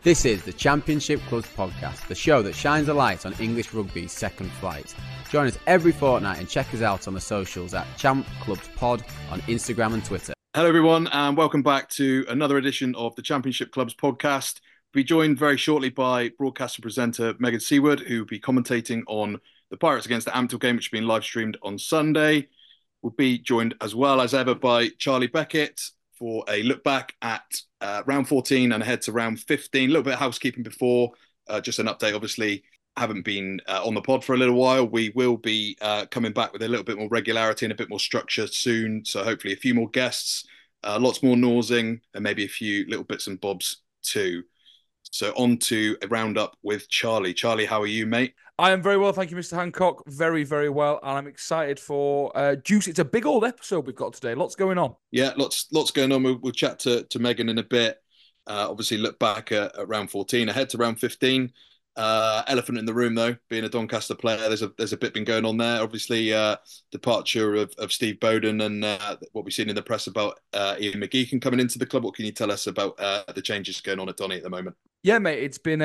This is the Championship Clubs podcast, the show that shines a light on English rugby's second flight. Join us every fortnight and check us out on the socials at Champ Clubs Pod on Instagram and Twitter. Hello everyone and welcome back to another edition of the Championship Clubs podcast. We'll be joined very shortly by broadcaster presenter Megan Seaward, who will be commentating on the Pirates against the Ampthill game, which has been live streamed on Sunday. We'll be joined as well as ever by Charlie Beckett for a look back at round 14 and ahead to round 15. A little bit of housekeeping before, just an update. Obviously, haven't been on the pod for a little while. We will be coming back with a little bit more regularity and a bit more structure soon. So hopefully a few more guests, lots more nosing, and maybe a few little bits and bobs too. So on to a roundup with Charlie. Charlie, how are you, mate? I am very well, thank you, Mr. Hancock. Very, very well. And I'm excited for Juice. It's a big old episode we've got today. Lots going on. Yeah, lots going on. We'll chat to Megan in a bit. Obviously, look back at round 14, ahead to round 15. Elephant in the room, though, being a Doncaster player, there's a bit been going on there. Obviously, departure of Steve Bowden and what we've seen in the press about Ian McGeechan coming into the club. What can you tell us about the changes going on at Donny at the moment? Yeah, mate, it's been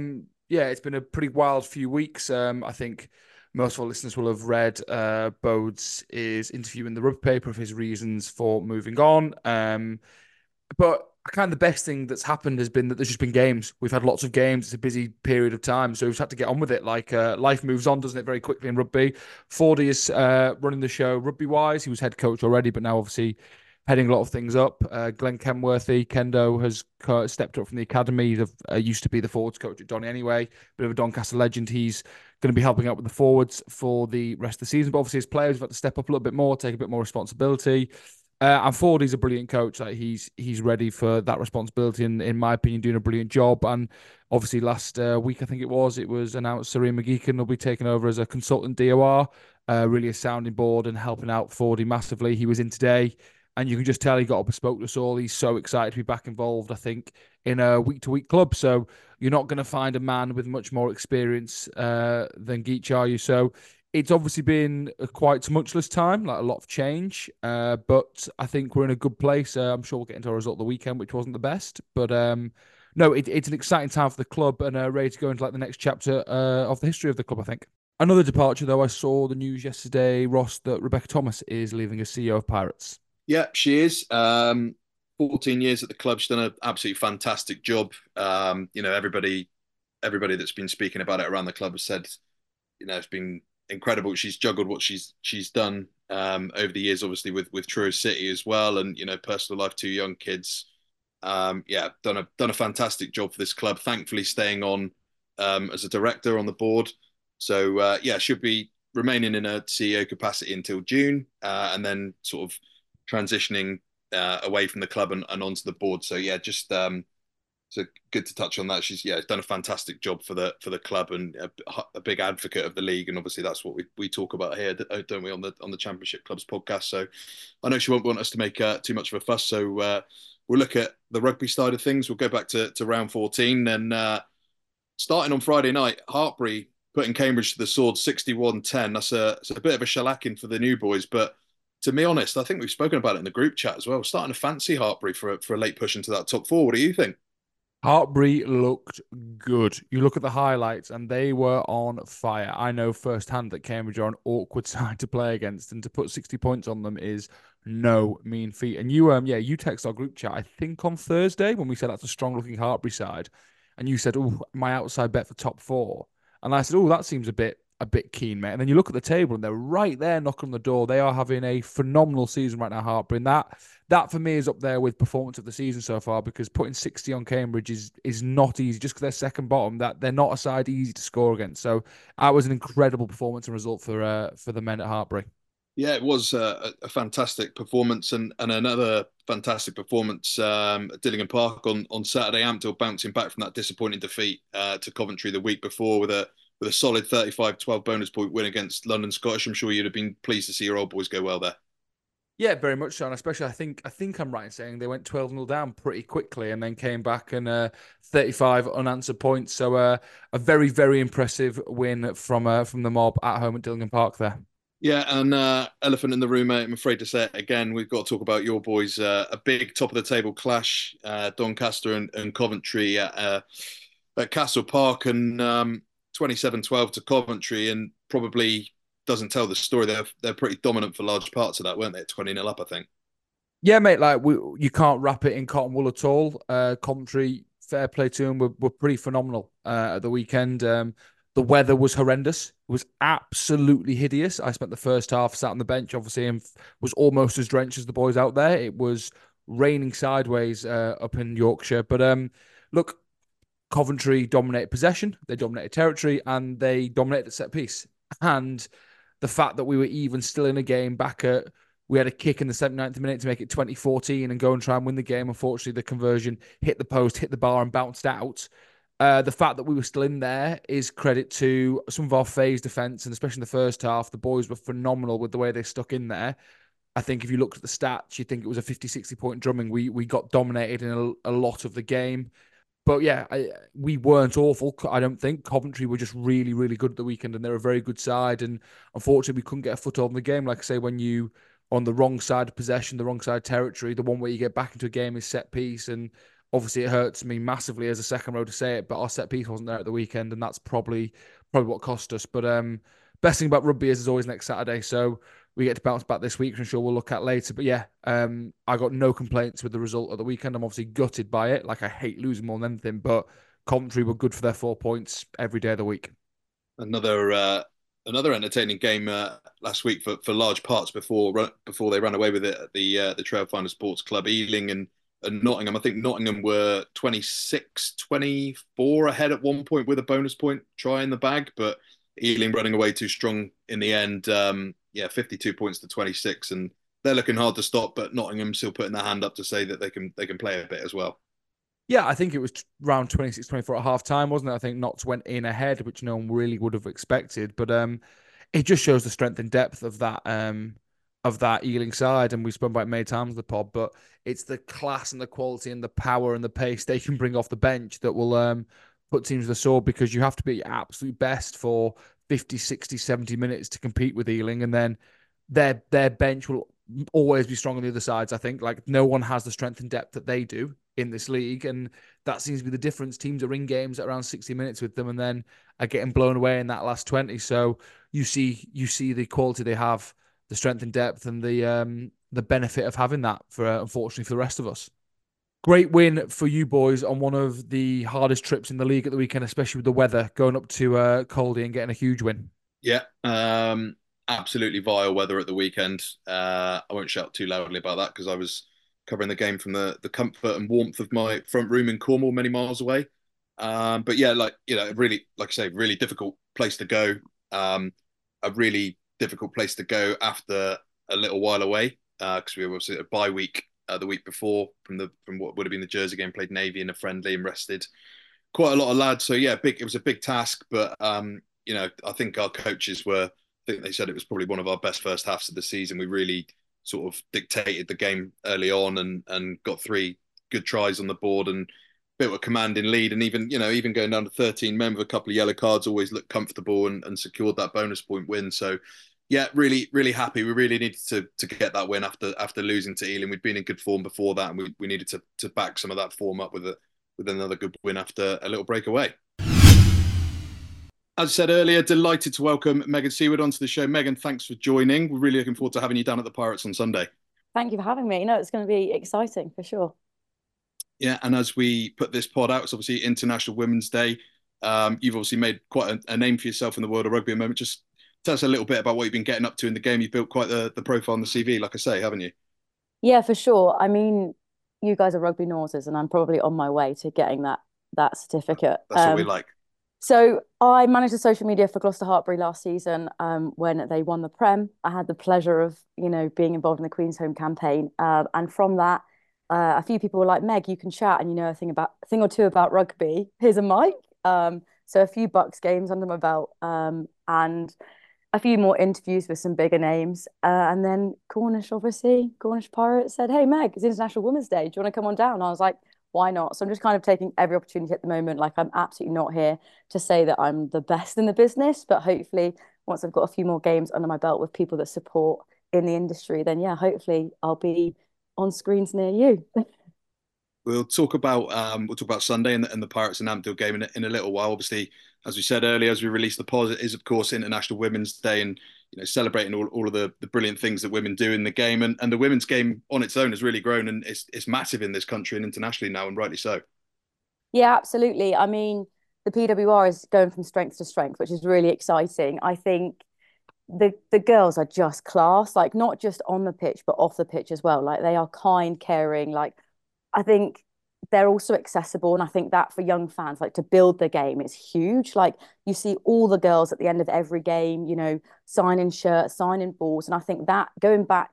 a pretty wild few weeks. I think most of our listeners will have read Bode's interview in the Rugby paper of his reasons for moving on. But kind of the best thing that's happened has been that there's just been games. We've had lots of games. It's a busy period of time, so we've had to get on with it. Like life moves on, doesn't it, very quickly in rugby. Fordy is running the show rugby-wise. He was head coach already, but now obviously heading a lot of things up. Glenn Kenworthy, Kendo, has stepped up from the academy. He used to be the forwards coach at Donny anyway. Bit of a Doncaster legend. He's going to be helping out with the forwards for the rest of the season. But obviously, as players, we've had to step up a little bit more, take a bit more responsibility. And Fordy's a brilliant coach. Like he's ready for that responsibility, and in my opinion, doing a brilliant job. And obviously, last week I think it was announced Sir Ian McGeechan will be taking over as a consultant DOR, really a sounding board and helping out Fordy massively. He was in today, and you can just tell he got up and spoke to us all. He's so excited to be back involved, I think, in a week-to-week club. So you're not going to find a man with much more experience than Geech, are you? So it's obviously been a quite tumultuous time, like a lot of change. But I think we're in a good place. I'm sure we'll get into our result of the weekend, which wasn't the best. But no, it's an exciting time for the club and ready to go into like the next chapter of the history of the club, I think. Another departure, though, I saw the news yesterday, Ross, that Rebecca Thomas is leaving as CEO of Pirates. Yeah, she is. 14 years at the club. She's done an absolutely fantastic job. Everybody that's been speaking about it around the club has said, it's been incredible. She's juggled what she's done over the years, obviously with Truro City as well, and personal life, 2 young kids. Done a fantastic job for this club. Thankfully, staying on as a director on the board. So should be remaining in a CEO capacity until June, and then sort of transitioning away from the club and onto the board. So so good to touch on that. She's done a fantastic job for the club and a big advocate of the league. And obviously that's what we talk about here, don't we, on the Championship Clubs podcast. So I know she won't want us to make too much of a fuss. So we'll look at the rugby side of things. We'll go back to round 14 and starting on Friday night, Hartpury putting Cambridge to the sword 61-10. That's a bit of a shellacking for the new boys, but to be honest, I think we've spoken about it in the group chat as well. We're starting to fancy Hartpury for a late push into that top four. What do you think? Hartpury looked good. You look at the highlights and they were on fire. I know firsthand that Cambridge are an awkward side to play against, and to put 60 points on them is no mean feat. And you text our group chat, I think on Thursday, when we said that's a strong looking Hartpury side, and you said, "Oh, my outside bet for top four." And I said, "Oh, that seems a bit keen, mate." And then you look at the table and they're right there knocking on the door. They are having a phenomenal season right now, Hartpury. And that for me is up there with performance of the season so far, because putting 60 on Cambridge is not easy just because they're second bottom. That they're not a side easy to score against. So that was an incredible performance and result for the men at Hartpury. Yeah, it was a fantastic performance and another fantastic performance at Dillingham Park on Saturday. Ampthill bouncing back from that disappointing defeat to Coventry the week before with a solid 35-12 bonus point win against London Scottish. I'm sure you'd have been pleased to see your old boys go well there. Yeah, very much so. And especially, I think I'm right in saying they went 12-0 down pretty quickly and then came back and 35 unanswered points. So a very, very impressive win from the mob at home at Dillingham Park there. Yeah, and elephant in the room, mate. I'm afraid to say it again. We've got to talk about your boys. A big top of the table clash, Doncaster and Coventry at Castle Park, and 27-12 to Coventry, and probably doesn't tell the story. They're pretty dominant for large parts of that, weren't they? 20-0 up, I think. Yeah, mate. You can't wrap it in cotton wool at all. Coventry, fair play to them. Were pretty phenomenal at the weekend. The weather was horrendous. It was absolutely hideous. I spent the first half sat on the bench, obviously, and was almost as drenched as the boys out there. It was raining sideways up in Yorkshire. But look, Coventry dominated possession, they dominated territory, and they dominated the set piece. And the fact that we were even still in a game back at, we had a kick in the 79th minute to make it 2014 and go and try and win the game. Unfortunately, the conversion hit the post, hit the bar, and bounced out. The fact that we were still in there is credit to some of our phase defense, and especially in the first half, the boys were phenomenal with the way they stuck in there. I think if you looked at the stats, you'd think it was a 50, 60 point drumming. We got dominated in a lot of the game. But yeah, we weren't awful. I don't think Coventry were just really, really good at the weekend, and they're a very good side. And unfortunately, we couldn't get a foothold in the game. Like I say, when you on the wrong side of possession, the wrong side of territory, the one where you get back into a game is set piece. And obviously, it hurts me massively as a second row to say it, but our set piece wasn't there at the weekend, and that's probably what cost us. But best thing about rugby is always next Saturday, so we get to bounce back this week, which I'm sure we'll look at later. But yeah, I got no complaints with the result of the weekend. I'm obviously gutted by it. Like, I hate losing more than anything, but Coventry were good for their 4 points every day of the week. Another entertaining game last week for large parts before they ran away with it at the Trailfinder Sports Club. Ealing and Nottingham. I think Nottingham were 26-24 ahead at one point with a bonus point try in the bag, but Ealing running away too strong in the end. Yeah, 52 points to 26, and they're looking hard to stop. But Nottingham still putting their hand up to say that they can play a bit as well. Yeah, I think it was around 26-24 at half time, wasn't it? I think Notts went in ahead, which no one really would have expected. But it just shows the strength and depth of that Ealing side. And we've spoken about it many times in the pod, but it's the class and the quality and the power and the pace they can bring off the bench that will put teams to the sword, because you have to be your absolute best for 50, 60, 70 minutes to compete with Ealing. And then their bench will always be strong on the other sides. I think, like, no one has the strength and depth that they do in this league, and that seems to be the difference. Teams are in games at around 60 minutes with them and then are getting blown away in that last 20. So you see the quality they have, the strength and depth, and the benefit of having that for unfortunately for the rest of us. Great win for you boys on one of the hardest trips in the league at the weekend, especially with the weather, going up to Caldy and getting a huge win. Yeah, absolutely vile weather at the weekend. I won't shout too loudly about that because I was covering the game from the comfort and warmth of my front room in Cornwall, many miles away. But yeah, really, like I say, really difficult place to go. A really difficult place to go after a little while away because we were obviously a bye week the week before from what would have been the Jersey game. Played Navy in a friendly and rested quite a lot of lads. So yeah, it was a big task, but I think our coaches were. I think they said it was probably one of our best first halves of the season. We really sort of dictated the game early on and got 3 good tries on the board and built a commanding lead. And even going down to 13 men with a couple of yellow cards, always looked comfortable and secured that bonus point win. So yeah, really, really happy. We really needed to get that win after losing to Ealing. We'd been in good form before that, and we needed to back some of that form up with another good win after a little break away. As I said earlier, delighted to welcome Megan Seaward onto the show. Megan, thanks for joining. We're really looking forward to having you down at the Pirates on Sunday. Thank you for having me. No, it's going to be exciting for sure. Yeah, and as we put this pod out, it's obviously International Women's Day. You've obviously made quite a name for yourself in the world of rugby at the moment. Just tell us a little bit about what you've been getting up to in the game. You've built quite the profile on the CV, like I say, haven't you? Yeah, for sure. I mean, you guys are rugby noses, and I'm probably on my way to getting that certificate. That's what we like. So I managed the social media for Gloucester Hartpury last season when they won the Prem. I had the pleasure of, being involved in the Queen's Home campaign. And from that, a few people were like, Meg, you can chat and you know a thing or two about rugby. Here's a mic. So a few Bucks games under my belt and a few more interviews with some bigger names. And then Cornish Pirates said, hey, Meg, it's International Women's Day. Do you want to come on down? I was like, why not? So I'm just kind of taking every opportunity at the moment. Like, I'm absolutely not here to say that I'm the best in the business, but hopefully once I've got a few more games under my belt with people that support in the industry, then yeah, hopefully I'll be on screens near you. We'll talk about Sunday and the Pirates and Ampthill game in a little while. Obviously, as we said earlier, as we released the pod, it is of course International Women's Day, and celebrating all of the brilliant things that women do in the game, and the women's game on its own has really grown, and it's massive in this country and internationally now, and rightly so. Yeah, absolutely. I mean, the PWR is going from strength to strength, which is really exciting. I think the girls are just class, like not just on the pitch, but off the pitch as well. Like they are kind, caring. Like I think they're also accessible. And I think that for young fans, like to build the game is huge. Like you see all the girls at the end of every game, signing shirts, signing balls. And I think that going back,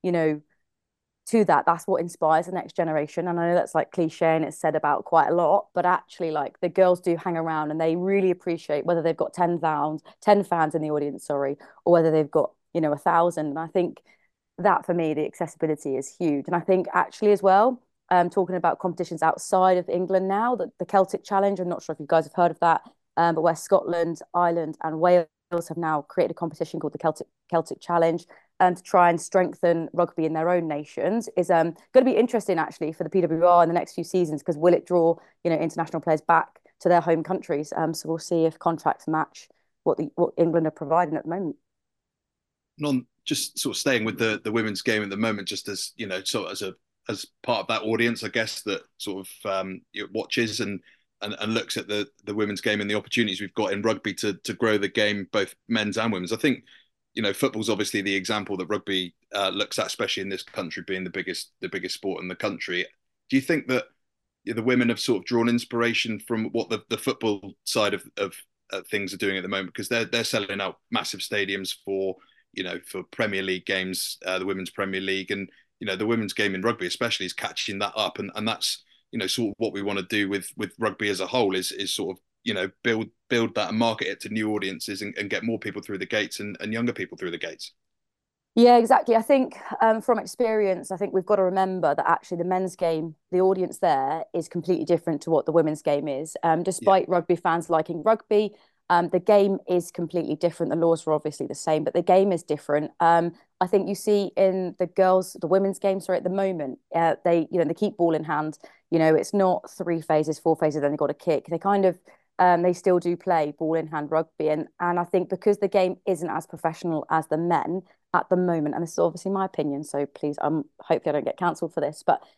to that's what inspires the next generation. And I know that's like cliche and it's said about quite a lot, but actually like the girls do hang around and they really appreciate whether they've got 10 fans in the audience, sorry, or whether they've got, 1,000. And I think that for me, the accessibility is huge. And I think actually as well, talking about competitions outside of England now, the Celtic Challenge, I'm not sure if you guys have heard of that, but where Scotland, Ireland, and Wales have now created a competition called the Celtic Challenge to try and strengthen rugby in their own nations is going to be interesting actually for the PWR in the next few seasons because will it draw international players back to their home countries? So we'll see if contracts match what England are providing at the moment. Just sort of staying with the women's game at the moment, just as sort of as part of that audience, I guess that sort of watches and looks at the women's game and the opportunities we've got in rugby to grow the game, both men's and women's. I think football's obviously the example that rugby looks at, especially in this country being the biggest sport in the country. Do you think that the women have sort of drawn inspiration from what the football side of things are doing at the moment? Because they're selling out massive stadiums for Premier League games, the Women's Premier League, and the women's game in rugby especially is catching that up, and that's sort of what we want to do with rugby as a whole is sort of build that and market it to new audiences and get more people through the gates and younger people through the gates. Yeah, exactly. I think from experience, I think we've got to remember that actually the men's game, the audience there is completely different to what the women's game is. Despite rugby fans liking rugby, the game is completely different. The laws are obviously the same, but the game is different. I think you see in the women's game, sorry, at the moment, they keep ball in hand. It's not 3 phases, 4 phases, then they got a kick. They kind of they still do play ball in hand rugby, and I think because the game isn't as professional as the men at the moment, and this is obviously my opinion, so please, hopefully I don't get cancelled for this, but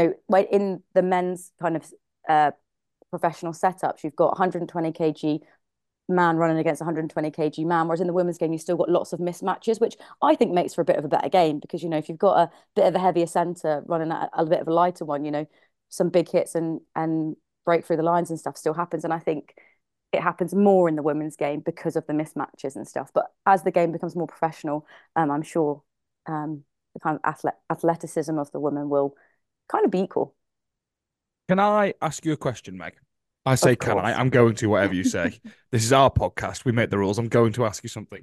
in the men's kind of professional setups, you've got 120 kg man running against 120 kg man, whereas in the women's game you've still got lots of mismatches, which I think makes for a bit of a better game because if you've got a bit of a heavier centre running at a bit of a lighter one, some big hits and break through the lines and stuff still happens, and I think it happens more in the women's game because of the mismatches and stuff. But as the game becomes more professional, I'm sure the kind of athleticism of the women will kind of be equal. Can I ask you a question, Meg? I say, can I? I'm going to, whatever you say. This is our podcast. We make the rules. I'm going to ask you something.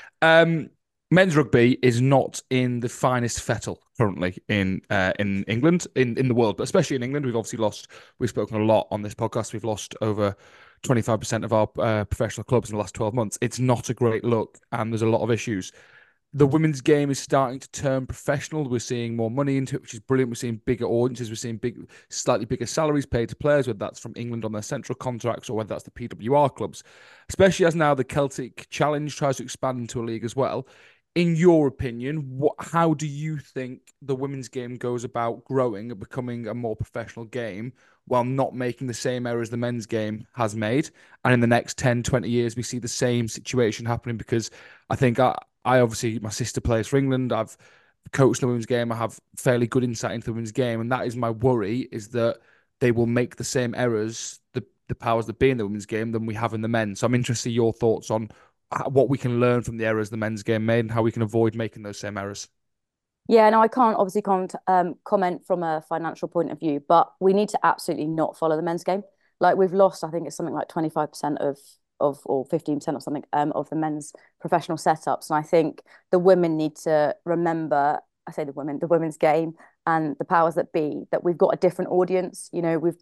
Men's rugby is not in the finest fettle currently in England, in the world, but especially in England. We've spoken a lot on this podcast. We've lost over 25% of our professional clubs in the last 12 months. It's not a great look, and there's a lot of issues. The women's game is starting to turn professional. We're seeing more money into it, which is brilliant. We're seeing bigger audiences. We're seeing slightly bigger salaries paid to players, whether that's from England on their central contracts or whether that's the PWR clubs, especially as now the Celtic Challenge tries to expand into a league as well. In your opinion, how do you think the women's game goes about growing and becoming a more professional game while not making the same errors the men's game has made? And in the next 10, 20 years, we see the same situation happening because I think I obviously, my sister plays for England. I've coached the women's game. I have fairly good insight into the women's game. And that is my worry, is that they will make the same errors, the powers that be in the women's game, than we have in the men. So I'm interested in your thoughts on what we can learn from the errors the men's game made and how we can avoid making those same errors. Yeah, no, I can't comment from a financial point of view, but we need to absolutely not follow the men's game. Like we've lost, I think it's something like 25% of or 15% or something of the men's professional setups. And I think the women need to remember, the women's game and the powers that be, that we've got a different audience. We've got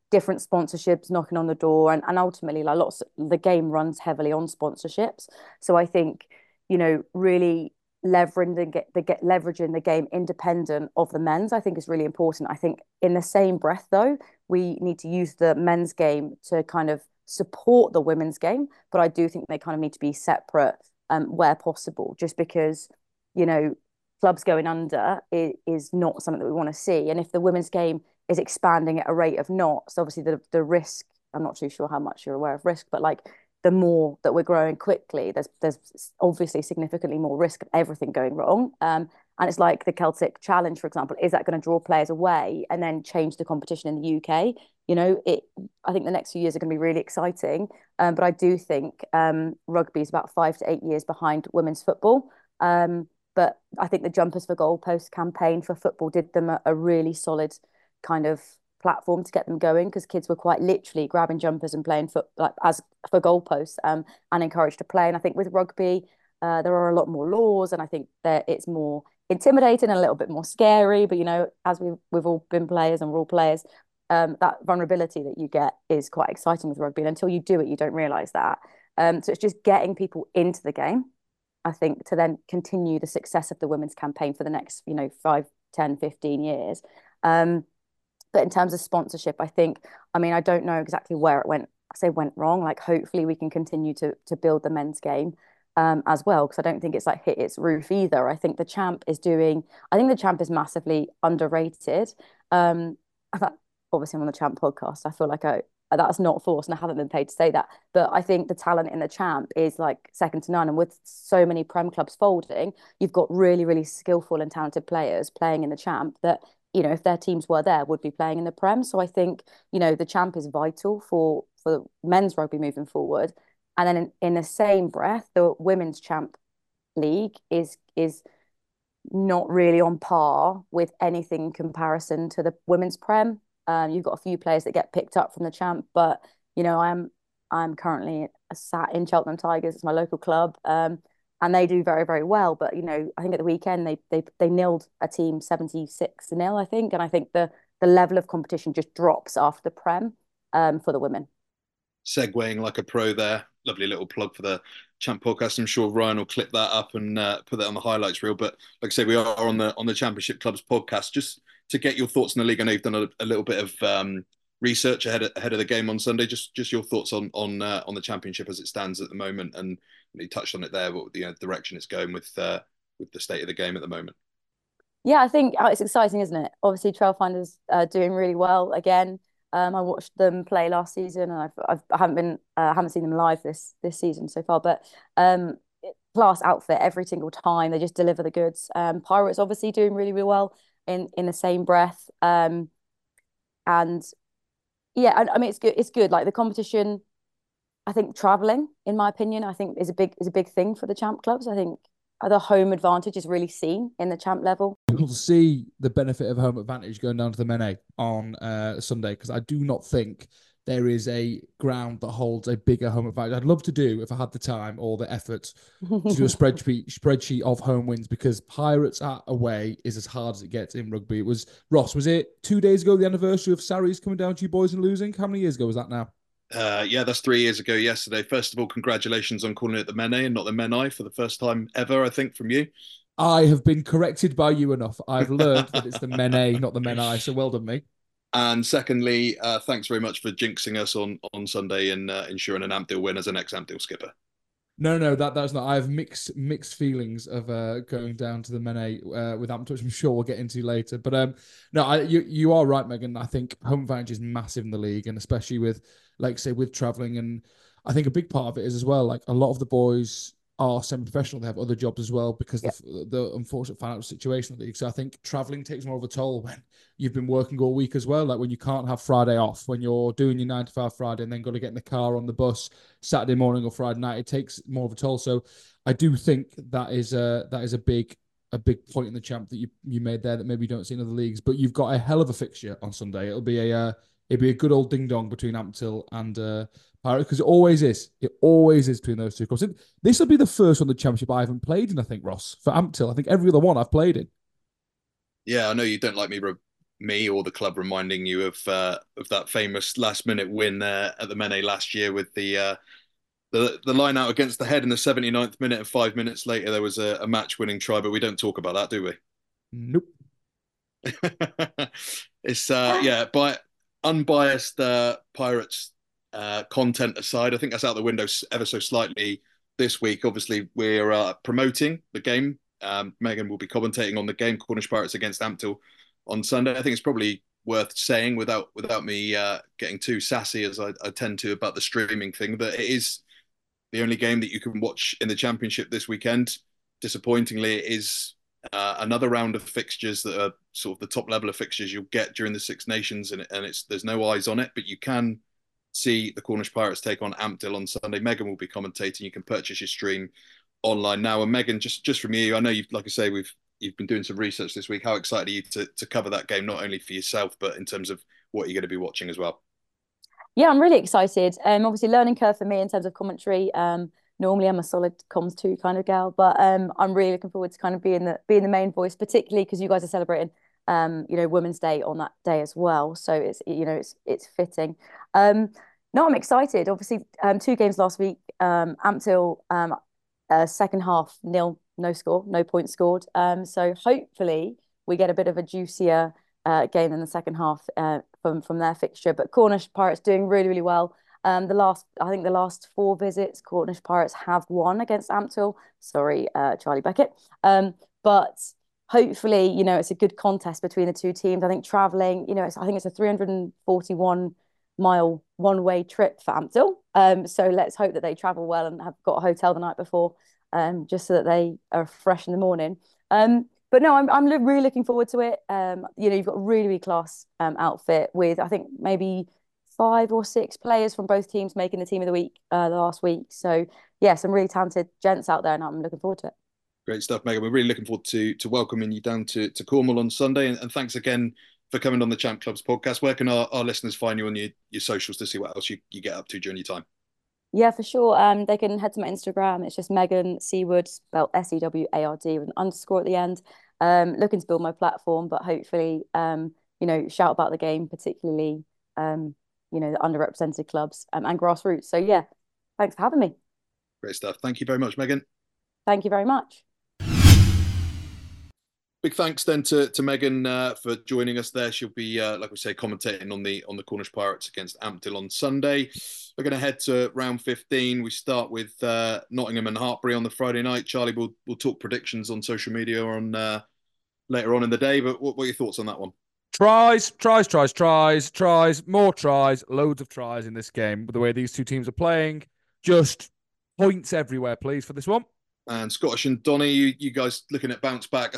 different sponsorships knocking on the door, and ultimately like the game runs heavily on sponsorships. So I think, really leveraging the game independent of the men's, I think is really important. I think in the same breath though, we need to use the men's game to kind of support the women's game, but I do think they kind of need to be separate where possible, just because, clubs going under is not something that we want to see. And if the women's game is expanding at a rate of knots, obviously the risk, I'm not too sure how much you're aware of risk, but like the more that we're growing quickly, there's obviously significantly more risk of everything going wrong. And it's like the Celtic Challenge, for example, is that going to draw players away and then change the competition in the UK? I think the next few years are going to be really exciting. But I do think rugby is about 5 to 8 years behind women's football. But I think the Jumpers for Goalposts campaign for football did them a really solid kind of platform to get them going, because kids were quite literally grabbing jumpers and playing like as for goalposts and encouraged to play. And I think with rugby, there are a lot more laws, and I think that it's more intimidating and a little bit more scary. But as we've all been players and we're all players, that vulnerability that you get is quite exciting with rugby. And until you do it, you don't realise that. So it's just getting people into the game, I think, to then continue the success of the women's campaign for the next, 5, 10, 15 years. But in terms of sponsorship, I don't know exactly where it went. I say went wrong. Like, hopefully we can continue to build the men's game as well, because I don't think it's like hit its roof either. I think the Champ is massively underrated. Obviously I'm on the Champ podcast. I feel like that's not forced, and I haven't been paid to say that. But I think the talent in the Champ is like second to none. And with so many Prem clubs folding, you've got really, really skillful and talented players playing in the Champ that, if their teams were there, would be playing in the Prem. So I think, the Champ is vital for men's rugby moving forward. And then in the same breath, the Women's Champ League is not really on par with anything in comparison to the Women's Prem. You've got a few players that get picked up from the Champ, but I'm currently sat in Cheltenham Tigers. It's my local club, and they do very, very well. But I think at the weekend they nilled a team 76-0, I think, and I think the level of competition just drops after the Prem for the women. Segueing like a pro there. Lovely little plug for the Champ podcast. I'm sure Ryan will clip that up and put that on the highlights reel. But like I say, we are on the Championship Clubs podcast, just to get your thoughts on the league. I know you've done a little bit of research ahead of the game on Sunday. Just your thoughts on the Championship as it stands at the moment, and you touched on it there, but the direction it's going with the state of the game at the moment. Yeah, I think it's exciting, isn't it? Obviously, Trailfinders are doing really well again. I watched them play last season, and I haven't seen them live this season so far. But class outfit every single time. They just deliver the goods. Pirates obviously doing really, really well in the same breath. And yeah, I mean, it's good. It's good. Like the competition, I think traveling, in my opinion, I think is a big thing for the Champ clubs. I think the home advantage is really seen in the Champ level. We'll see the benefit of home advantage going down to the Men on Sunday, because I do not think there is a ground that holds a bigger home advantage. I'd love to do, if I had the time or the effort, to do a spreadsheet of home wins, because Pirates at away is as hard as it gets in rugby. It was, Ross, was it 2 days ago, the anniversary of Sarries coming down to you boys and losing? How many years ago was that now? Yeah, that's 3 years ago yesterday. First of all, congratulations on calling it the Mene and not the Menai for the first time ever, I think, from you. I have been corrected by you enough. I've learned that it's the Mene, not the Menai, so well done me. And secondly, thanks very much for jinxing us on Sunday and ensuring an Ampthill win as an ex-Ampthill skipper. No, that's not. I have mixed feelings of going down to the Mene with Ampthill, which I'm sure we'll get into later. But you are right, Megan. I think home advantage is massive in the league, and especially with, like, say, with travelling. And I think a big part of it is as well, like, a lot of the boys are semi-professional. They have other jobs as well because the unfortunate financial situation of the league. So I think travelling takes more of a toll when you've been working all week as well. Like when you can't have Friday off, when you're doing your 9 to 5 Friday and then got to get in the car on the bus Saturday morning or Friday night, it takes more of a toll. So I do think that is a big point in the Champ that you made there that maybe you don't see in other leagues. But you've got a hell of a fixture on Sunday. It'll be a good old ding dong between Ampthill and Pirates, because it always is. It always is between those two clubs. This will be the first one, the Championship I haven't played in, I think, Ross, for Ampthill. I think every other one I've played in. Yeah, I know you don't like me me or the club reminding you of that famous last minute win at the Mene last year with the line out against the Head in the 79th minute, and 5 minutes later there was a match winning try, but we don't talk about that, do we? Nope. It's yeah, by unbiased Pirates content aside, I think that's out the window ever so slightly this week. Obviously, we're promoting the game. Megan will be commentating on the game, Cornish Pirates against Ampthill on Sunday. I think it's probably worth saying without me getting too sassy as I tend to about the streaming thing, that it is the only game that you can watch in the Championship this weekend. Disappointingly, it is another round of fixtures that are sort of the top level of fixtures you'll get during the Six Nations, and there's no eyes on it, but you can see the Cornish Pirates take on Ampthill on Sunday. Megan will be commentating. You can purchase your stream online now. And Megan, just from you, I know you've, like I say, you've been doing some research this week. How excited are you to cover that game, not only for yourself, but in terms of what you're going to be watching as well? Yeah, I'm really excited. Obviously, learning curve for me in terms of commentary. Normally, I'm a solid comms two kind of gal, but I'm really looking forward to kind of being the main voice, particularly because you guys are celebrating, Women's Day on that day as well. So it's fitting. No, I'm excited. Obviously, 2 games last week. Ampthill, second half nil, no score, no points scored. So hopefully we get a bit of a juicier game in the second half from their fixture. But Cornish Pirates doing really, really well. I think the last 4 visits, Cornish Pirates have won against Ampthill. Sorry, Charlie Beckett. But hopefully, it's a good contest between the two teams. I think traveling, I think it's a 341-mile one-way trip for Ampthill. So let's hope that they travel well and have got a hotel the night before, just so that they are fresh in the morning. But no, I'm really looking forward to it. You've got a really, really class outfit with, I think, maybe 5 or 6 players from both teams making the team of the week the last week. So yeah, some really talented gents out there, and I'm looking forward to it. Great stuff, Megan. We're really looking forward to welcoming you down to Cornwall on Sunday, and thanks again for coming on the Champ Clubs podcast. Where can our listeners find you on your socials to see what else you get up to during your time? Yeah, for sure. They can head to my Instagram. It's just Megan Seward, spelled Seward with an underscore at the end. Looking to build my platform, but hopefully, shout about the game, particularly, the underrepresented clubs and grassroots. So yeah, thanks for having me. Great stuff. Thank you very much, Megan. Thank you very much. Big thanks then to Megan for joining us there. She'll be, like we say, commentating on the Cornish Pirates against Ampthill on Sunday. We're going to head to round 15. We start with Nottingham and Hartpury on the Friday night. Charlie, we'll talk predictions on social media on later on in the day. But what are your thoughts on that one? Tries, more tries, loads of tries in this game. With the way these two teams are playing, just points everywhere, please, for this one. And Scottish and Donny, you guys looking at bounce back?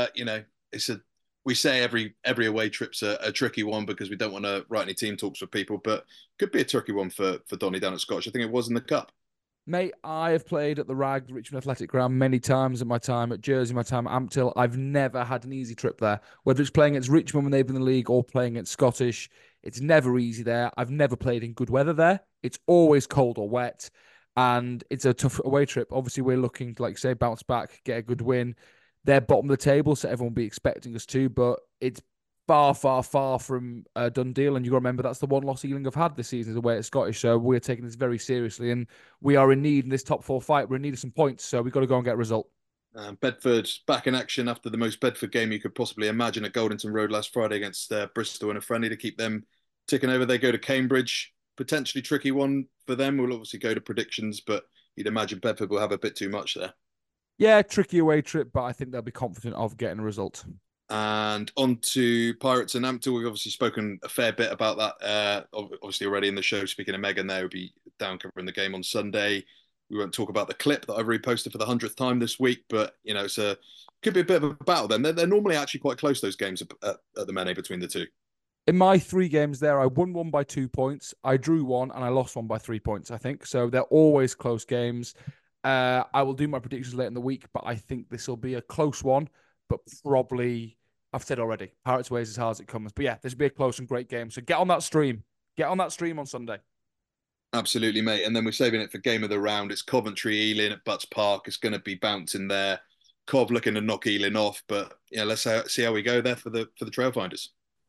We say every away trip's a tricky one because we don't want to write any team talks for people, but could be a tricky one for Donny down at Scottish. I think it was in the Cup. Mate, I have played at the RAG, the Richmond Athletic Ground, many times in my time at Jersey, my time at Ampthill. I've never had an easy trip there. Whether it's playing against Richmond when they've been in the league or playing against Scottish, it's never easy there. I've never played in good weather there. It's always cold or wet. And it's a tough away trip. Obviously, we're looking to, like say, bounce back, get a good win. They're bottom of the table, so everyone will be expecting us to, but it's far, far, far from a done deal. And you've got to remember that's the one loss Ealing have had this season is away at Scottish. So we're taking this very seriously, and we are in need in this top 4 fight. We're in need of some points, so we've got to go and get a result. Bedford back in action after the most Bedford game you could possibly imagine at Goldington Road last Friday against Bristol in a friendly to keep them ticking over. They go to Cambridge. Potentially tricky one for them. We'll obviously go to predictions, but you'd imagine Bedford will have a bit too much there. Yeah, tricky away trip, but I think they'll be confident of getting a result. And on to Pirates and Ampthill. We've obviously spoken a fair bit about that, obviously already in the show. Speaking of Megan there, will be down covering the game on Sunday. We won't talk about the clip that I've reposted for the 100th time this week, but could be a bit of a battle then. They're normally actually quite close, those games at the Mene between the two. In my 3 games there, I won 1 by 2 points, I drew 1, and I lost 1 by 3 points, I think. So they're always close games. I will do my predictions later in the week, but I think this will be a close one, but probably, I've said already, Pirates ways as hard as it comes. But yeah, this will be a close and great game. So get on that stream. Get on that stream on Sunday. Absolutely, mate. And then we're saving it for game of the round. It's Coventry Ealing at Butts Park. It's going to be bouncing there. Cov looking to knock Ealing off, but yeah, let's see how we go there for the Trailfinders.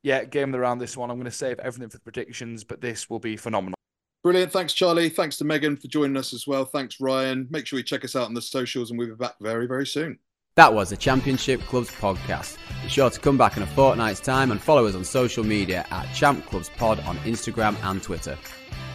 yeah, game of the round this one. I'm going to save everything for the predictions, but this will be phenomenal. Brilliant. Thanks, Charlie. Thanks to Megan for joining us as well. Thanks, Ryan. Make sure you check us out on the socials, and we'll be back very, very soon. That was the Championship Clubs podcast. Be sure to come back in a fortnight's time and follow us on social media at Champ Clubs Pod on Instagram and Twitter.